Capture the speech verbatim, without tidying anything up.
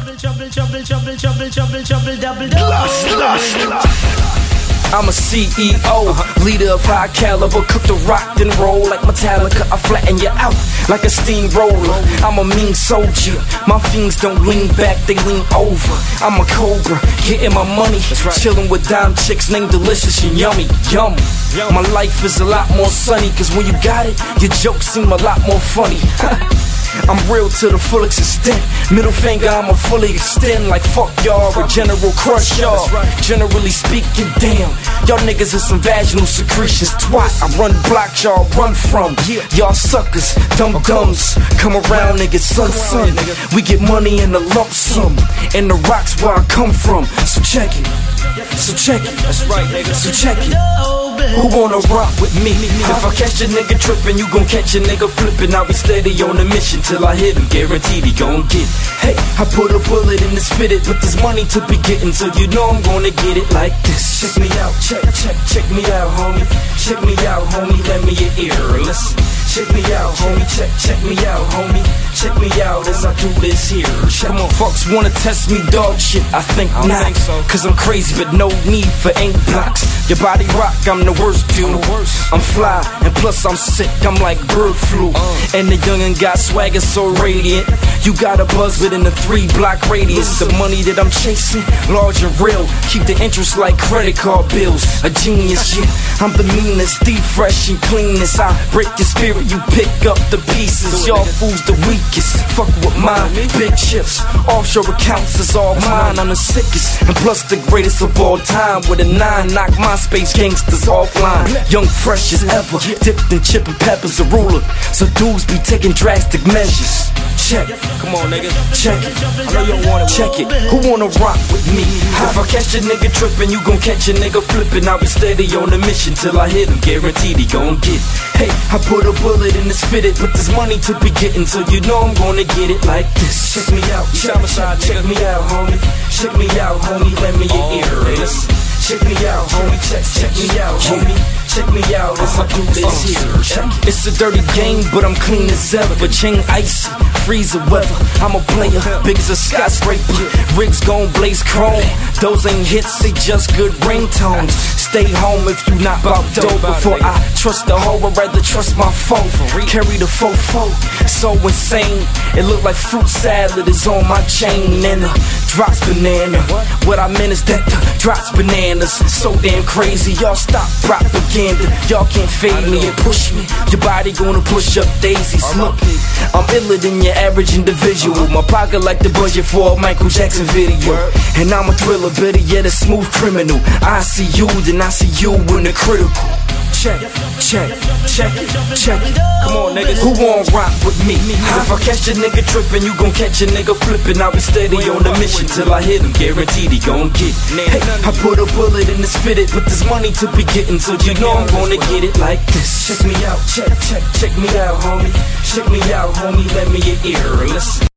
trouble, trouble, trouble, trouble, trouble, trouble, double, double. I'm a C E O, leader of high caliber, cook the rock and roll like Metallica. I flatten you out like a steamroller. I'm a mean soldier, my fiends don't lean back, they lean over. I'm a cobra, getting my money, chilling with dime chicks named Delicious and Yummy, yum. My life is a lot more sunny, cause when you got it, your jokes seem a lot more funny. I'm real to the fullest extent. Middle finger I'ma fully extend like fuck y'all or General Crush y'all. Generally speaking, damn, y'all niggas are some vaginal secretions. Twat, I run blocks y'all run from. Y'all suckers, dumb dumbs, come around niggas, son son. We get money in a lump sum, and the rocks where I come from. So check it, so check it, that's right nigga, so check it. Who wanna rock with me? If I catch a nigga trippin', you gon' catch a nigga flippin'. I'll be steady on the mission till I hit him, guaranteed he gon' get. Hey, I put a bullet in this fitted, but there's money to be gettin', so you know I'm gonna get it like this. Check me out, check, check, check me out, homie. Check me out, homie, lend me your ear, listen. Check me out, homie, check, check me out, homie. Check me out as I do this here. Come on, fucks wanna test me, dog shit, I think I not think so. Cause I'm crazy, but no need for ink blocks. Your body rock, I'm the worst dude. I'm fly, and plus I'm sick, I'm like bird flu. And the youngin' got swagger so radiant. You got a buzz within a three block radius. The money that I'm chasing, large and real. Keep the interest like credit card bills. A genius, yeah, I'm the meanest. Deep, fresh, and cleanest. I break your spirit, you pick up the pieces. Y'all fools the weakest, fuck with mine. Big chips, offshore accounts is all mine. I'm the sickest, and plus the greatest of all time. With a nine, knock MySpace gangsters offline. Young, fresh as ever, dipped in chip and peppers, a ruler. So dudes be taking drastic measures. Check it, come on nigga, check it. I know you don't want it, check it. Who wanna rock with me? If I catch a nigga trippin', you gon' catch a nigga flippin'. I'll be steady on the mission till I hit him, guaranteed he gon' get. Hey, I put a bullet in this fitted, but there's money to be gettin', so you know I'm gonna get it like this. Check me out, check, check, check me out, homie. Check me out, homie, lend me your ear, listen. Check me out, homie, check, check me out, homie. Check me out as I do this here. Check it. It's a dirty game, but I'm clean as ever. Chain icy, freezer weather. I'm a player, big as a skyscraper. Rigs gon' blaze chrome. Those ain't hits, they just good ringtones. Stay home if you not bout dope. Before I trust the hoe, I'd rather trust my foe. Carry the fofo, so insane. It look like fruit salad is on my chain. And the drops banana. What I meant is that the drops bananas. So damn crazy, y'all stop propaganda. Y'all can't fade me and push me. Your body gonna push up daisies. Look, I'm iller than your average individual. My pocket like the budget for a Michael Jackson video. And I'm a thriller, better yet a smooth criminal. I see you, then I see you in the critical. Check, check, check it, check it. Come on, niggas. Who won't rock with me? If I catch a nigga trippin', you gon' catch a nigga flippin'. I'll be steady on the mission till I hit him, guaranteed he gon' get. Hey, I put a bullet in this fitted, but there's money to be gettin', so you know I'm gonna get it like this. Check me out, check, check, check me out, homie. Check me out, homie, lend me your ear, listen.